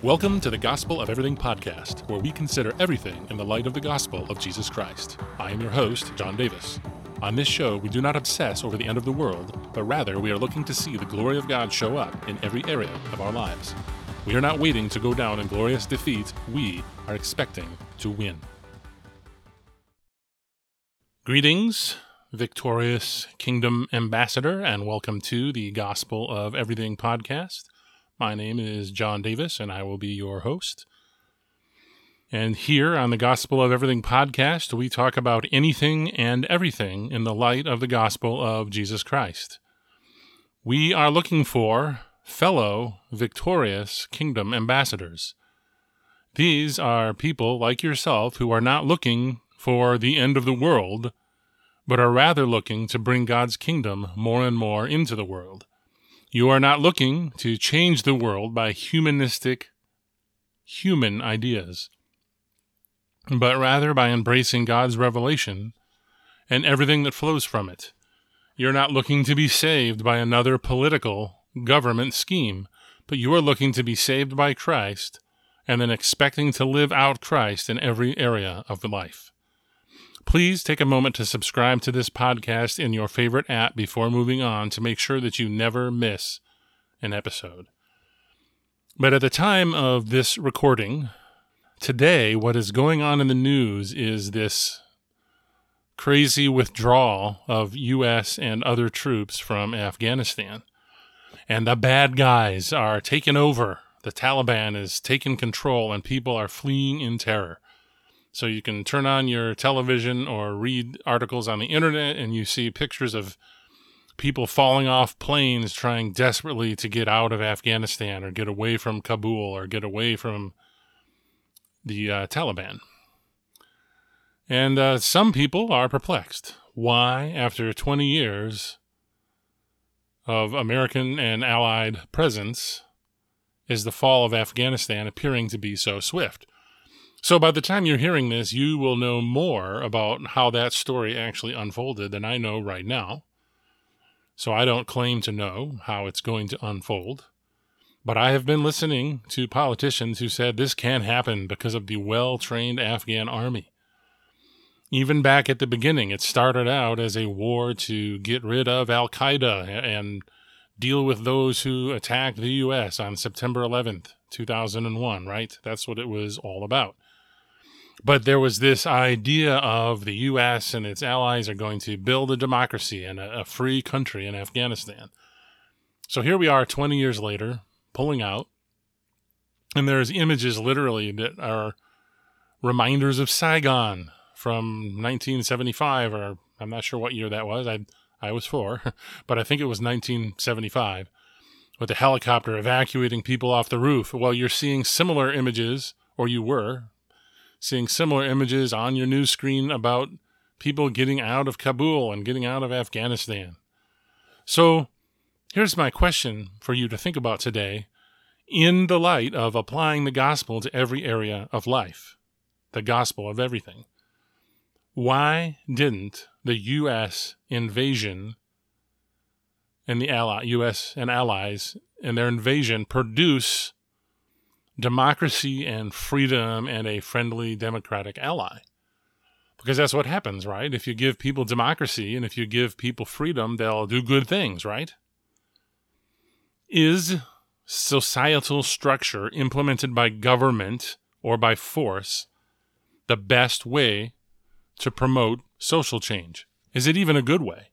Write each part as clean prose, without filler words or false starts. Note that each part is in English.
Welcome to the Gospel of Everything podcast, where we consider everything in the light of the gospel of Jesus Christ. I am your host, John Davis. On this show, we do not obsess over the end of the world, but rather we are looking to see the glory of God show up in every area of our lives. We are not waiting to go down in glorious defeat. We are expecting to win. Greetings, victorious Kingdom Ambassador, and welcome to the Gospel of Everything podcast. My name is John Davis, and I will be your host. And here on the Gospel of Everything podcast, we talk about anything and everything in the light of the gospel of Jesus Christ. We are looking for fellow victorious kingdom ambassadors. These are people like yourself who are not looking for the end of the world, but are rather looking to bring God's kingdom more and more into the world. You are not looking to change the world by human ideas, but rather by embracing God's revelation and everything that flows from it. You're not looking to be saved by another political government scheme, but you are looking to be saved by Christ and then expecting to live out Christ in every area of life. Please take a moment to subscribe to this podcast in your favorite app before moving on to make sure that you never miss an episode. But at the time of this recording, today, what is going on in the news is this crazy withdrawal of U.S. and other troops from Afghanistan. And the bad guys are taking over. The Taliban is taking control and people are fleeing in terror. So you can turn on your television or read articles on the internet and you see pictures of people falling off planes trying desperately to get out of Afghanistan or get away from Kabul or get away from the Taliban. And some people are perplexed. Why, after 20 years of American and Allied presence, is the fall of Afghanistan appearing to be so swift? So by the time you're hearing this, you will know more about how that story actually unfolded than I know right now. So I don't claim to know how it's going to unfold. But I have been listening to politicians who said this can't happen because of the well-trained Afghan army. Even back at the beginning, it started out as a war to get rid of Al-Qaeda and deal with those who attacked the U.S. on September 11th, 2001, right? That's what it was all about. But there was this idea of the U.S. and its allies are going to build a democracy and a free country in Afghanistan. So here we are 20 years later, pulling out, and there's images literally that are reminders of Saigon from 1975, or I'm not sure what year that was. I was 4, but I think it was 1975, with the helicopter evacuating people off the roof. Well, you're seeing similar images, or you were seeing similar images on your news screen about people getting out of Kabul and getting out of Afghanistan. So here's my question for you to think about today in the light of applying the gospel to every area of life, the gospel of everything. Why didn't the U.S. invasion and the U.S. and allies and their invasion produce democracy and freedom and a friendly democratic ally? Because that's what happens, right? If you give people democracy and if you give people freedom, they'll do good things, right? Is societal structure implemented by government or by force the best way to promote social change? Is it even a good way?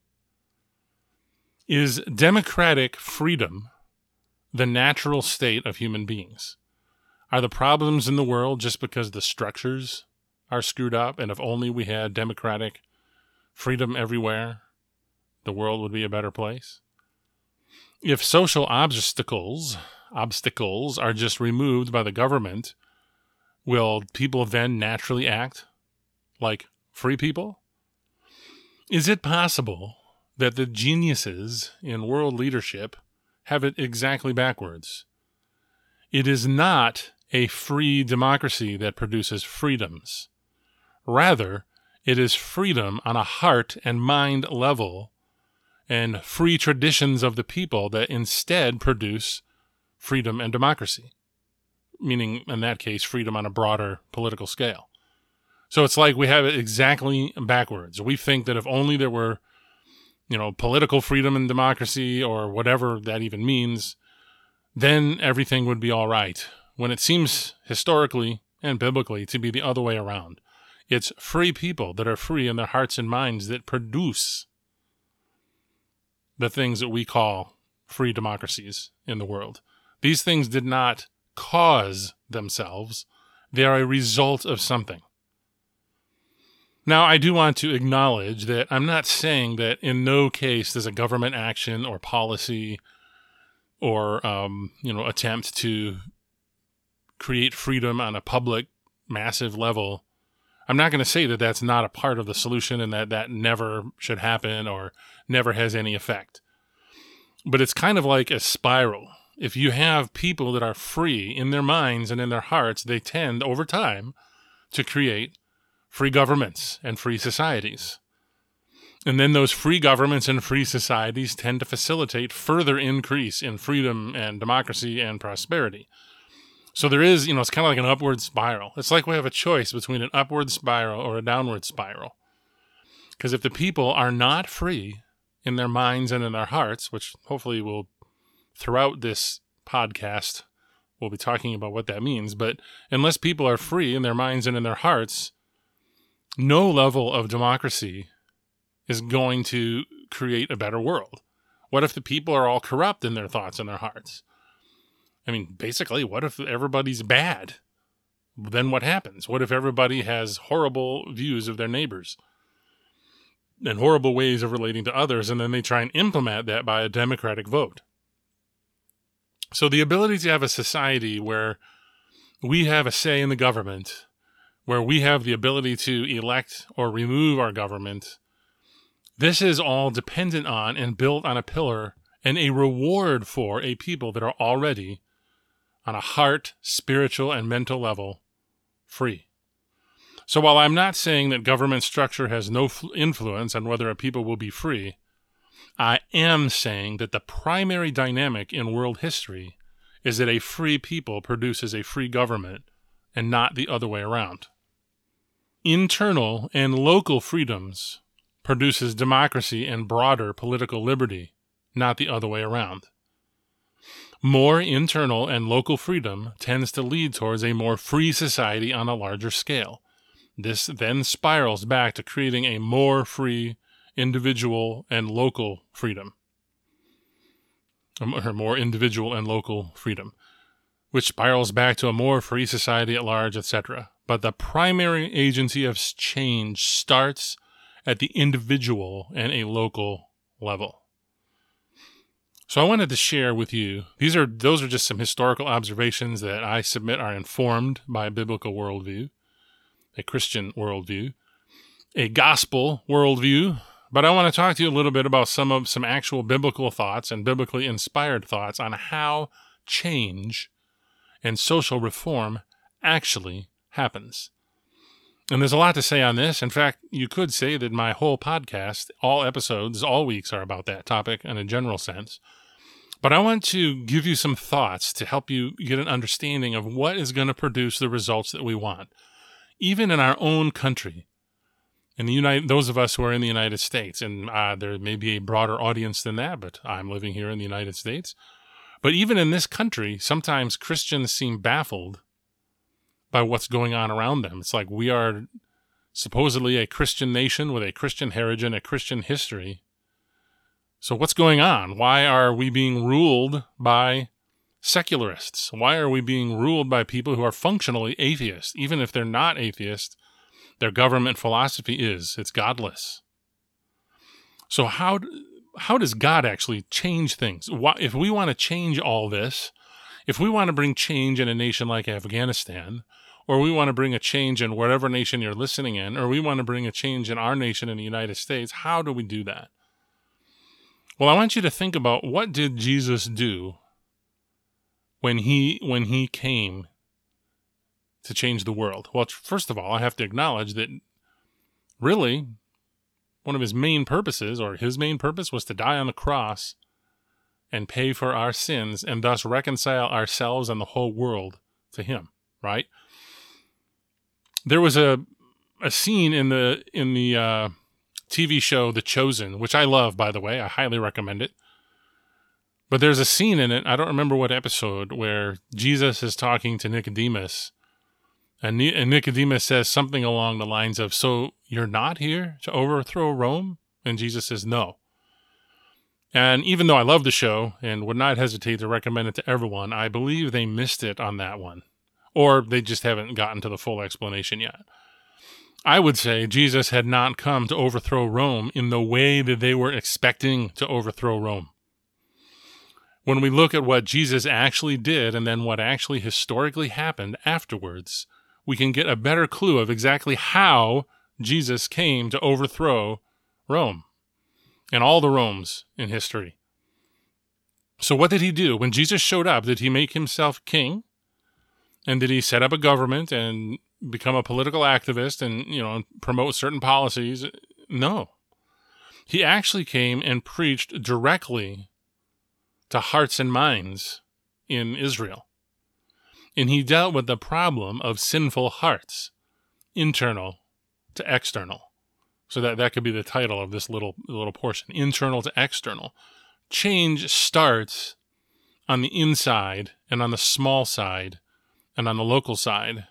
Is democratic freedom the natural state of human beings? Are the problems in the world just because the structures are screwed up, and if only we had democratic freedom everywhere, the world would be a better place? If social obstacles are just removed by the government, will people then naturally act like free people? Is it possible that the geniuses in world leadership have it exactly backwards? It is not a free democracy that produces freedoms. Rather, it is freedom on a heart and mind level and free traditions of the people that instead produce freedom and democracy. meaning in that case, freedom on a broader political scale. So it's like we have it exactly backwards. We think that if only there were, political freedom and democracy, or whatever that even means, then everything would be all right. When it seems historically and biblically to be the other way around. It's free people that are free in their hearts and minds that produce the things that we call free democracies in the world. These things did not cause themselves. They are a result of something. Now, I do want to acknowledge that I'm not saying that in no case does a government action or policy or, attempt to create freedom on a public, massive level. I'm not going to say that that's not a part of the solution and that never should happen or never has any effect. But it's kind of like a spiral. If you have people that are free in their minds and in their hearts, they tend over time to create free governments and free societies. And then those free governments and free societies tend to facilitate further increase in freedom and democracy and prosperity. So there is, it's kind of like an upward spiral. It's like we have a choice between an upward spiral or a downward spiral. Because if the people are not free in their minds and in their hearts, which hopefully will, throughout this podcast, we'll be talking about what that means. But unless people are free in their minds and in their hearts, no level of democracy is going to create a better world. What if the people are all corrupt in their thoughts and their hearts? I mean, basically, what if everybody's bad? Then what happens? What if everybody has horrible views of their neighbors and horrible ways of relating to others, and then they try and implement that by a democratic vote? So the ability to have a society where we have a say in the government, where we have the ability to elect or remove our government, this is all dependent on and built on a pillar and a reward for a people that are already on a heart, spiritual, and mental level, free. So while I'm not saying that government structure has no influence on whether a people will be free, I am saying that the primary dynamic in world history is that a free people produces a free government and not the other way around. Internal and local freedoms produces democracy and broader political liberty, not the other way around. More internal and local freedom tends to lead towards a more free society on a larger scale. This then spirals back to creating a more free individual and local freedom. Or more individual and local freedom, which spirals back to a more free society at large, etc. But the primary agency of change starts at the individual and a local level. So I wanted to share with you, those are just some historical observations that I submit are informed by a biblical worldview, a Christian worldview, a gospel worldview, but I want to talk to you a little bit about some actual biblical thoughts and biblically inspired thoughts on how change and social reform actually happens. And there's a lot to say on this. In fact, you could say that my whole podcast, all episodes, all weeks are about that topic in a general sense. But I want to give you some thoughts to help you get an understanding of what is going to produce the results that we want. Even in our own country, those of us who are in the United States, and there may be a broader audience than that, but I'm living here in the United States. But even in this country, sometimes Christians seem baffled by what's going on around them. It's like we are supposedly a Christian nation with a Christian heritage and a Christian history. So what's going on? Why are we being ruled by secularists? Why are we being ruled by people who are functionally atheists? Even if they're not atheists, their government philosophy is. It's godless. So how does God actually change things? If we want to change all this, if we want to bring change in a nation like Afghanistan, or we want to bring a change in whatever nation you're listening in, or we want to bring a change in our nation in the United States, how do we do that? Well, I want you to think about, what did Jesus do when he came to change the world? Well, first of all, I have to acknowledge that really one of his main purposes, or his main purpose, was to die on the cross and pay for our sins and thus reconcile ourselves and the whole world to him, right? There was a scene in the TV show The Chosen, which I love, by the way. I highly recommend it. But there's a scene in it, I don't remember what episode, where Jesus is talking to Nicodemus, and Nicodemus says something along the lines of, "So you're not here to overthrow Rome?" And Jesus says, "No." And even though I love the show and would not hesitate to recommend it to everyone, I believe they missed it on that one. Or they just haven't gotten to the full explanation yet. I would say Jesus had not come to overthrow Rome in the way that they were expecting to overthrow Rome. When we look at what Jesus actually did and then what actually historically happened afterwards, we can get a better clue of exactly how Jesus came to overthrow Rome and all the Romes in history. So what did he do? When Jesus showed up, did he make himself king? And did he set up a government and become a political activist and, promote certain policies? No. He actually came and preached directly to hearts and minds in Israel. And he dealt with the problem of sinful hearts, internal to external. So that could be the title of this little portion, internal to external. Change starts on the inside and on the small side and on the local side.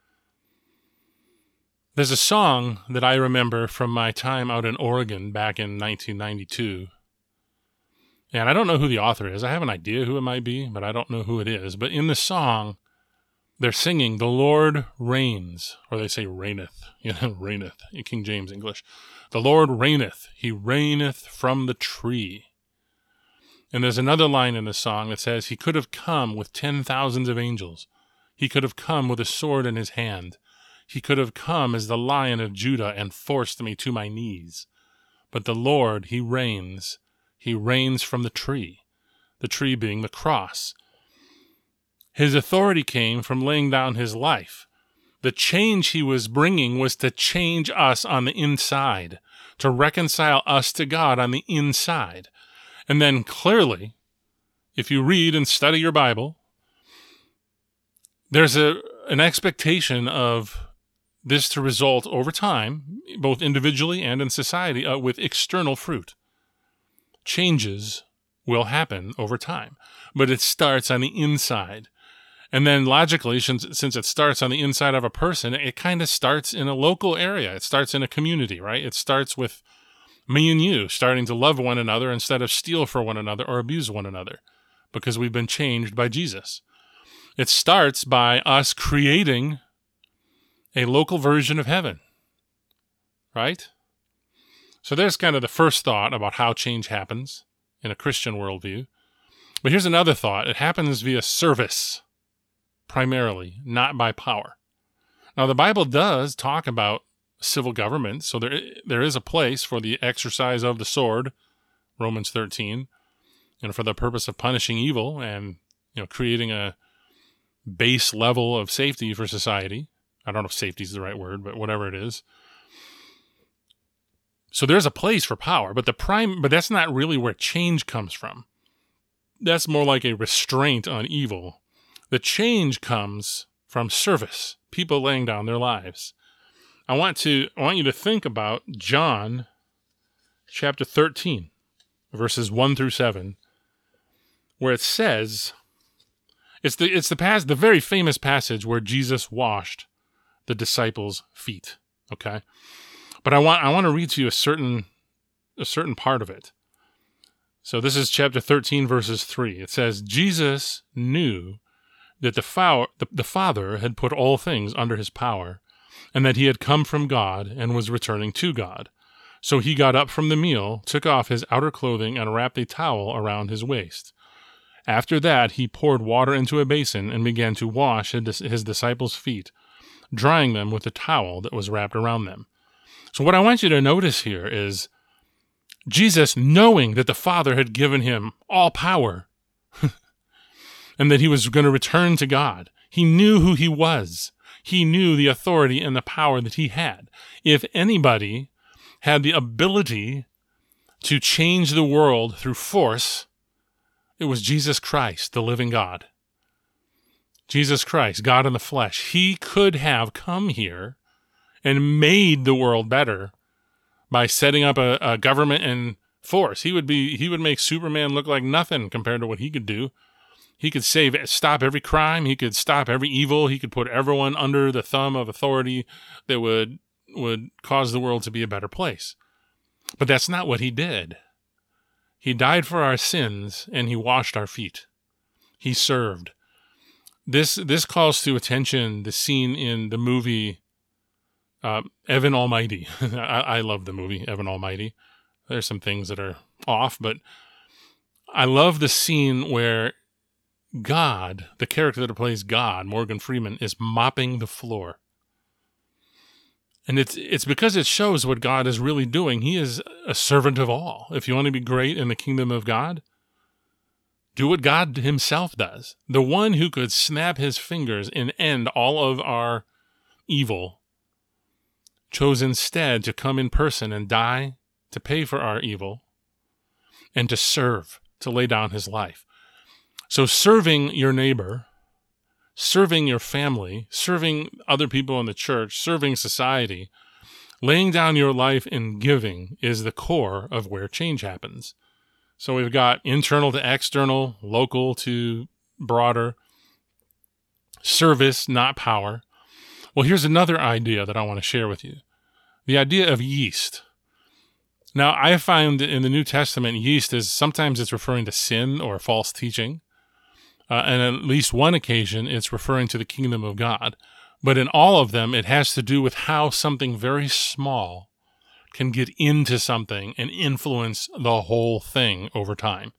There's a song that I remember from my time out in Oregon back in 1992. And I don't know who the author is. I have an idea who it might be, but I don't know who it is. But in the song, they're singing, "The Lord reigns," or they say reigneth, reigneth in King James English. "The Lord reigneth. He reigneth from the tree." And there's another line in the song that says, "He could have come with 10,000s of angels. He could have come with a sword in his hand. He could have come as the Lion of Judah and forced me to my knees. But the Lord, he reigns. He reigns from the tree being the cross. His authority came from laying down his life. The change he was bringing was to change us on the inside, to reconcile us to God on the inside." And then clearly, if you read and study your Bible, there's an expectation of this to result over time, both individually and in society, with external fruit. Changes will happen over time, but it starts on the inside. And then logically, since it starts on the inside of a person, it kind of starts in a local area. It starts in a community, right? It starts with me and you starting to love one another instead of steal for one another or abuse one another, because we've been changed by Jesus. It starts by us creating a local version of heaven, right? So there's kind of the first thought about how change happens in a Christian worldview. But here's another thought. It happens via service, primarily, not by power. Now, the Bible does talk about civil government, so there is a place for the exercise of the sword, Romans 13, for the purpose of punishing evil and creating a base level of safety for society. I don't know if safety is the right word, but whatever it is. So there's a place for power, but that's not really where change comes from. That's more like a restraint on evil. The change comes from service, people laying down their lives. I want you to think about John chapter 13, verses 1 through 7, where it says, it's the very famous passage where Jesus washed the disciples' feet. Okay, but I want to read to you a certain part of it. So this is chapter 13, verses 3. It says, "Jesus knew that the Father had put all things under his power, and that he had come from God and was returning to God. So he got up from the meal, took off his outer clothing, and wrapped a towel around his waist. After that, he poured water into a basin and began to wash his disciples' feet, drying them with the towel that was wrapped around them." So what I want you to notice here is Jesus, knowing that the Father had given him all power and that he was going to return to God, he knew who he was. He knew the authority and the power that he had. If anybody had the ability to change the world through force, it was Jesus Christ, the living God. Jesus Christ, God in the flesh, he could have come here and made the world better by setting up a government and force. He would make Superman look like nothing compared to what he could do. He could stop every crime. He could stop every evil. He could put everyone under the thumb of authority that would cause the world to be a better place. But that's not what he did. He died for our sins, and he washed our feet. He served. This calls to attention the scene in the movie Evan Almighty. I love the movie Evan Almighty. There's some things that are off, but I love the scene where God, the character that plays God, Morgan Freeman, is mopping the floor. And it's because it shows what God is really doing. He is a servant of all. If you want to be great in the kingdom of God, do what God himself does. The one who could snap his fingers and end all of our evil chose instead to come in person and die to pay for our evil and to serve, to lay down his life. So serving your neighbor, serving your family, serving other people in the church, serving society, laying down your life in giving is the core of where change happens. So we've got internal to external, local to broader, service, not power. Well, here's another idea that I want to share with you. The idea of yeast. Now, I find in the New Testament, yeast is sometimes it's referring to sin or false teaching. And at least one occasion, it's referring to the kingdom of God. But in all of them, it has to do with how something very small can get into something and influence the whole thing over time.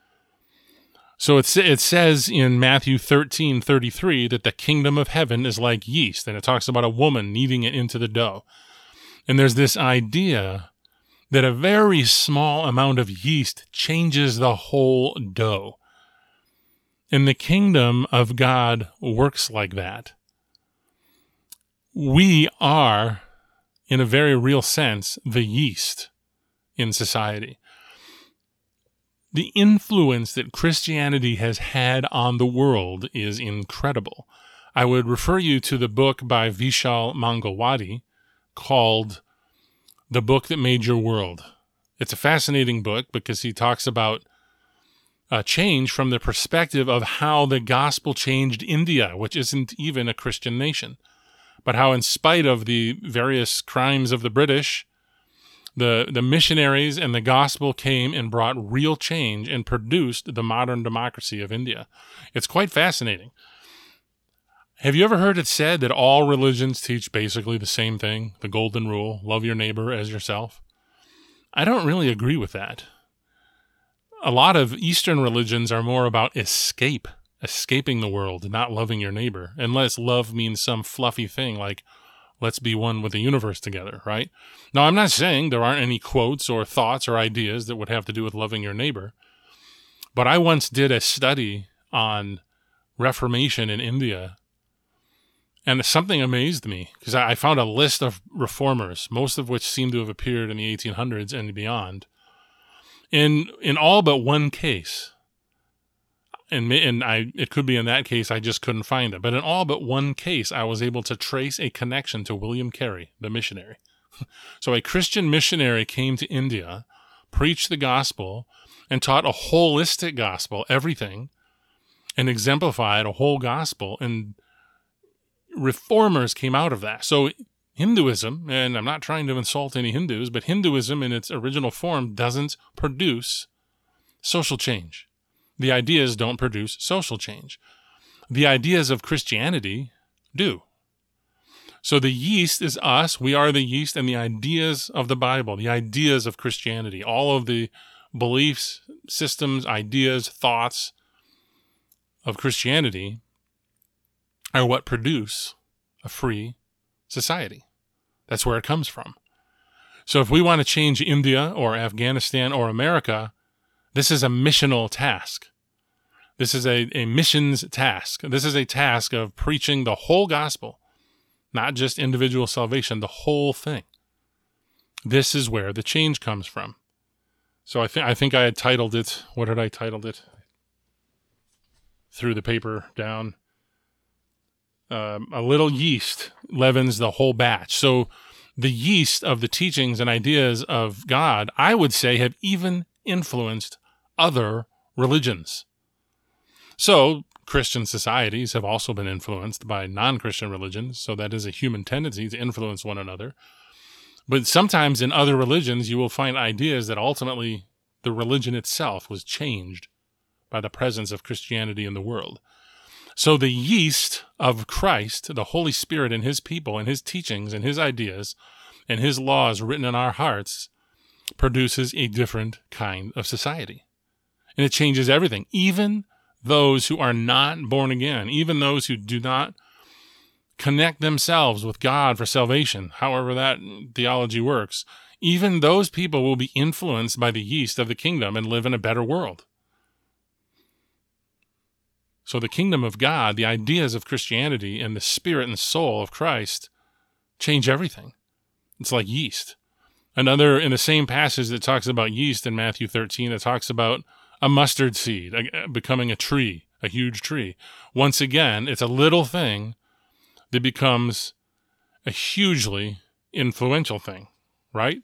So it says in Matthew 13:33 that the kingdom of heaven is like yeast, and it talks about a woman kneading it into the dough. And there's this idea that a very small amount of yeast changes the whole dough. And the kingdom of God works like that. We are, in a very real sense, the yeast in society. The influence that Christianity has had on the world is incredible. I would refer you to the book by Vishal Mangalwadi called The Book That Made Your World. It's a fascinating book because he talks about change from the perspective of how the gospel changed India, which isn't even a Christian nation, but how in spite of the various crimes of the British, the missionaries and the gospel came and brought real change and produced the modern democracy of India. It's quite fascinating. Have you ever heard it said that all religions teach basically the same thing, the golden rule, love your neighbor as yourself? I don't really agree with that. A lot of Eastern religions are more about escaping the world, not loving your neighbor, unless love means some fluffy thing like, let's be one with the universe together, right? Now, I'm not saying there aren't any quotes or thoughts or ideas that would have to do with loving your neighbor, but I once did a study on Reformation in India, and something amazed me, because I found a list of reformers, most of which seem to have appeared in the 1800s and beyond. In all but one case, it could be in that case I just couldn't find it, but in all but one case I was able to trace a connection to William Carey, the missionary. So a Christian missionary came to India, preached the gospel, and taught a holistic gospel, everything, and exemplified a whole gospel, and reformers came out of that. So Hinduism, and I'm not trying to insult any Hindus, but Hinduism in its original form doesn't produce social change. The ideas don't produce social change. The ideas of Christianity do. So the yeast is us, we are the yeast, and the ideas of the Bible, the ideas of Christianity, all of the beliefs, systems, ideas, thoughts of Christianity are what produce a free society. That's where it comes from. So if we want to change India or Afghanistan or America, this is a missional task. This is a missions task. This is a task of preaching the whole gospel, not just individual salvation, the whole thing. This is where the change comes from. So I think I had titled it, what had I titled it? Threw the paper down. a little yeast leavens the whole batch. So the yeast of the teachings and ideas of God, I would say, have even influenced other religions. So Christian societies have also been influenced by non-Christian religions, so that is a human tendency to influence one another. But sometimes in other religions, you will find ideas that ultimately the religion itself was changed by the presence of Christianity in the world. So the yeast of Christ, the Holy Spirit and his people and his teachings and his ideas and his laws written in our hearts produces a different kind of society. And it changes everything. Even those who are not born again, even those who do not connect themselves with God for salvation, however that theology works, even those people will be influenced by the yeast of the kingdom and live in a better world. So the kingdom of God, the ideas of Christianity, and the spirit and soul of Christ change everything. It's like yeast. Another, in the same passage that talks about yeast in Matthew 13, it talks about a mustard seed becoming a tree, a huge tree. Once again, it's a little thing that becomes a hugely influential thing, right?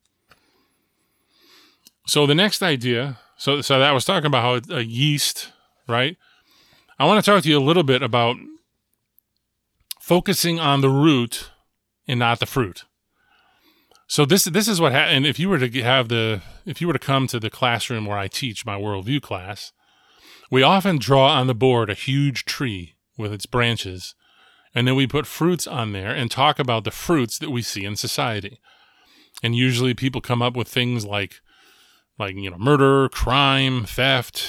So the next idea, so that was talking about how a yeast, right? I want to talk to you a little bit about focusing on the root and not the fruit. So this is what and if you were to come to the classroom where I teach my worldview class, we often draw on the board a huge tree with its branches, and then we put fruits on there and talk about the fruits that we see in society. And usually people come up with things like murder, crime, theft,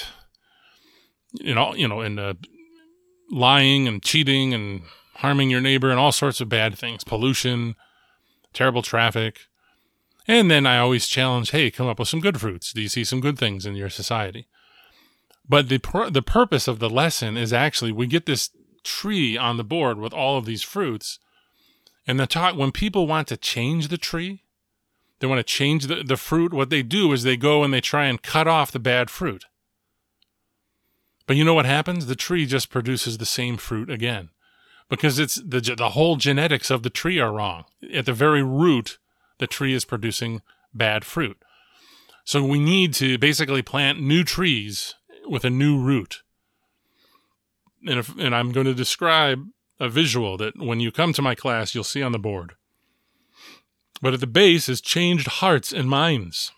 and lying and cheating and harming your neighbor and all sorts of bad things, pollution, terrible traffic. And then I always challenge, hey, come up with some good fruits. Do you see some good things in your society? But the purpose of the lesson is actually we get this tree on the board with all of these fruits. And when people want to change the tree, they want to change the fruit, what they do is they go and they try and cut off the bad fruit. But you know what happens? The tree just produces the same fruit again. Because it's the whole genetics of the tree are wrong. At the very root, the tree is producing bad fruit. So we need to basically plant new trees with a new root. And I'm going to describe a visual that when you come to my class, you'll see on the board. But at the base is changed hearts and minds.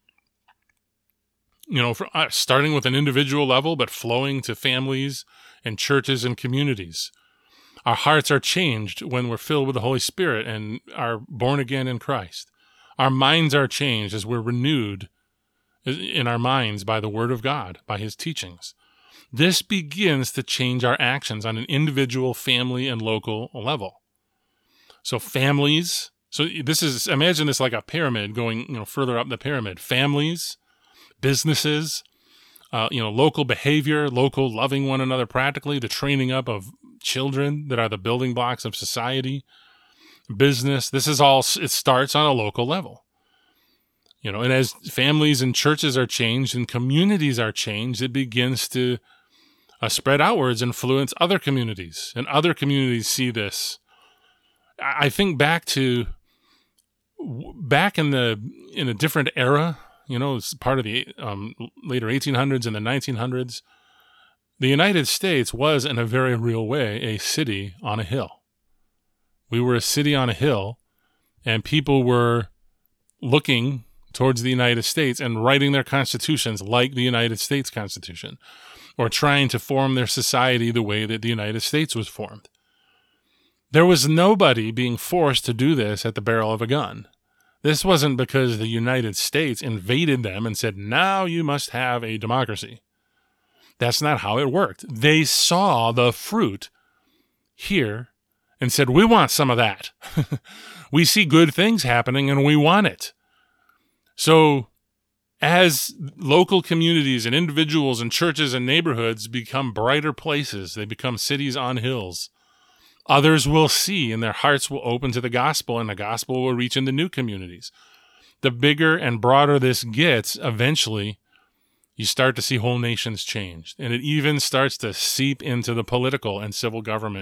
Starting with an individual level, but flowing to families and churches and communities. Our hearts are changed when we're filled with the Holy Spirit and are born again in Christ. Our minds are changed as we're renewed in our minds by the Word of God, by His teachings. This begins to change our actions on an individual, family, and local level. So families, imagine this like a pyramid going, further up the pyramid. Families, businesses, local behavior, local loving one another practically, the training up of children that are the building blocks of society, business. This is all, it starts on a local level. And as families and churches are changed and communities are changed, it begins to spread outwards, influence other communities, and other communities see this. I think back in a different era, it's part of the later 1800s and the 1900s. The United States was, in a very real way, a city on a hill. We were a city on a hill, and people were looking towards the United States and writing their constitutions like the United States Constitution, or trying to form their society the way that the United States was formed. There was nobody being forced to do this at the barrel of a gun. This wasn't because the United States invaded them and said, now you must have a democracy. That's not how it worked. They saw the fruit here and said, we want some of that. We see good things happening and we want it. So as local communities and individuals and churches and neighborhoods become brighter places, they become cities on hills, others will see and their hearts will open to the gospel, and the gospel will reach into new communities. The bigger and broader this gets, eventually you start to see whole nations changed. And it even starts to seep into the political and civil government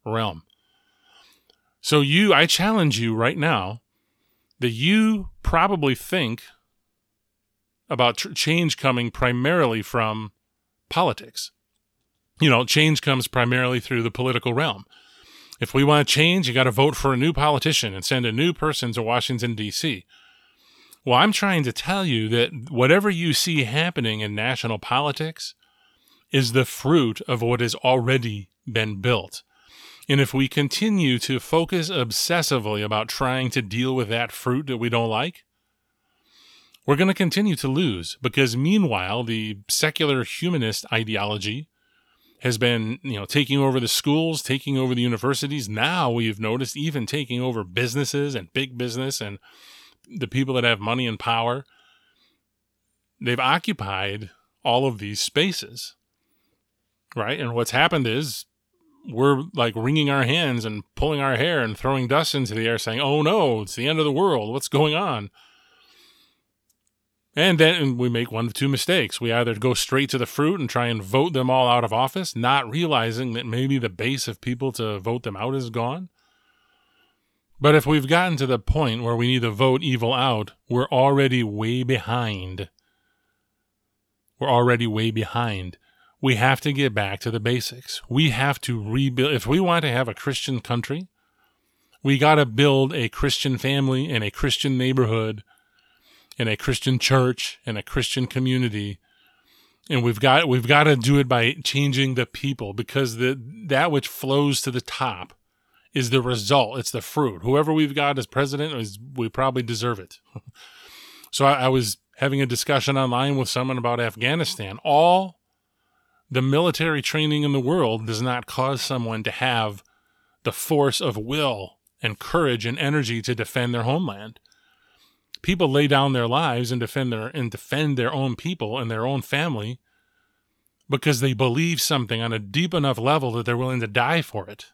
realm. So I challenge you right now that you probably think about change coming primarily from politics. Change comes primarily through the political realm. If we want to change, you got to vote for a new politician and send a new person to Washington, D.C. Well, I'm trying to tell you that whatever you see happening in national politics is the fruit of what has already been built. And if we continue to focus obsessively about trying to deal with that fruit that we don't like, we're going to continue to lose, because meanwhile, the secular humanist ideology has been, taking over the schools, taking over the universities. Now we've noticed even taking over businesses and big business and the people that have money and power. They've occupied all of these spaces, right? And what's happened is we're like wringing our hands and pulling our hair and throwing dust into the air saying, oh no, it's the end of the world. What's going on? And then we make one of two mistakes. We either go straight to the fruit and try and vote them all out of office, not realizing that maybe the base of people to vote them out is gone. But if we've gotten to the point where we need to vote evil out, we're already way behind. We have to get back to the basics. We have to rebuild. If we want to have a Christian country, we got to build a Christian family and a Christian neighborhood and a Christian church and a Christian community. And we've got to do it by changing the people, because that which flows to the top is the result. It's the fruit. Whoever we've got as president, we probably deserve it. So I was having a discussion online with someone about Afghanistan. All the military training in the world does not cause someone to have the force of will and courage and energy to defend their homeland. People lay down their lives and defend their own people and their own family because they believe something on a deep enough level that they're willing to die for it.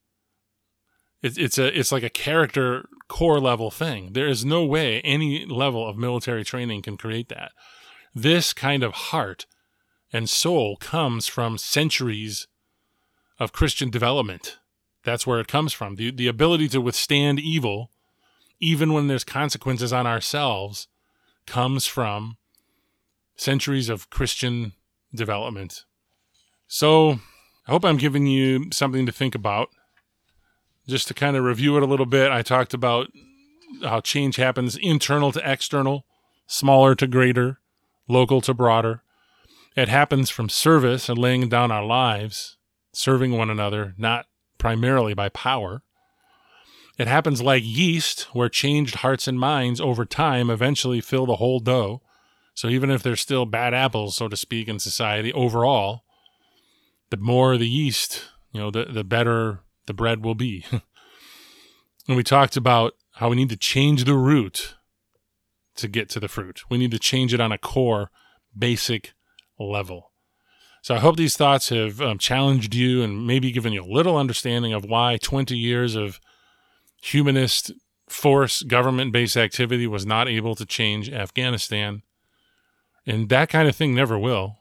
It's like a character core level thing. There is no way any level of military training can create that. This kind of heart and soul comes from centuries of Christian development. That's where it comes from. The ability to withstand evil, even when there's consequences on ourselves, comes from centuries of Christian development. So I hope I'm giving you something to think about. Just to kind of review it a little bit, I talked about how change happens internal to external, smaller to greater, local to broader. It happens from service and laying down our lives, serving one another, not primarily by power. It happens like yeast, where changed hearts and minds over time eventually fill the whole dough. So even if there's still bad apples, so to speak, in society, overall, the more the yeast, the better the bread will be. And we talked about how we need to change the root to get to the fruit. We need to change it on a core, basic level. So I hope these thoughts have challenged you and maybe given you a little understanding of why 20 years of humanist force, government-based activity was not able to change Afghanistan. And that kind of thing never will.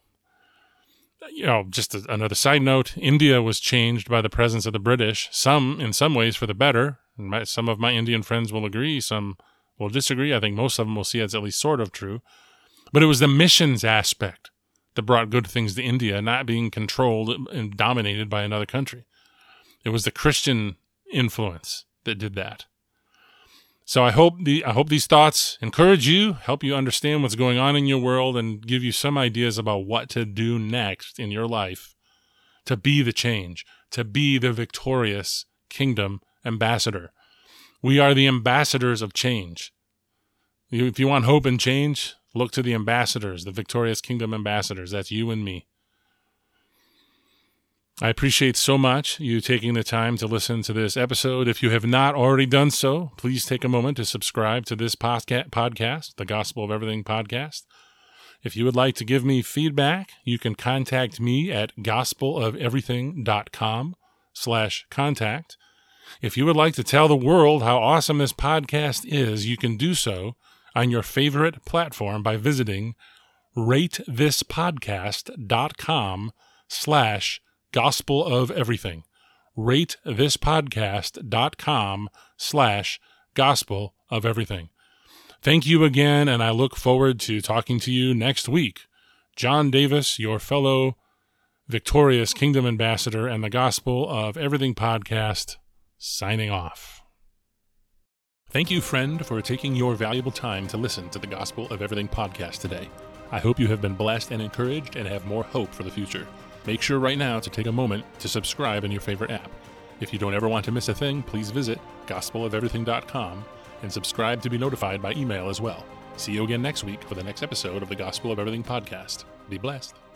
Just another side note, India was changed by the presence of the British, in some ways for the better. Some of my Indian friends will agree, some will disagree. I think most of them will see it's at least sort of true. But it was the missions aspect that brought good things to India, not being controlled and dominated by another country. It was the Christian influence that did that. So I hope these thoughts encourage you, help you understand what's going on in your world, and give you some ideas about what to do next in your life to be the change, to be the victorious kingdom ambassador. We are the ambassadors of change. If you want hope and change, look to the ambassadors, the victorious kingdom ambassadors. That's you and me. I appreciate so much you taking the time to listen to this episode. If you have not already done so, please take a moment to subscribe to this podcast, the Gospel of Everything podcast. If you would like to give me feedback, you can contact me at gospelofeverything.com/contact. If you would like to tell the world how awesome this podcast is, you can do so on your favorite platform by visiting ratethispodcast.com/Gospel of Everything. ratethispodcast.com/gospel of everything. Thank you again, and I look forward to talking to you next week. John Davis, your fellow victorious Kingdom Ambassador and the Gospel of Everything podcast, signing off. Thank you, friend, for taking your valuable time to listen to the Gospel of Everything podcast today. I hope you have been blessed and encouraged and have more hope for the future. Make sure right now to take a moment to subscribe in your favorite app. If you don't ever want to miss a thing, please visit gospelofeverything.com and subscribe to be notified by email as well. See you again next week for the next episode of the Gospel of Everything podcast. Be blessed.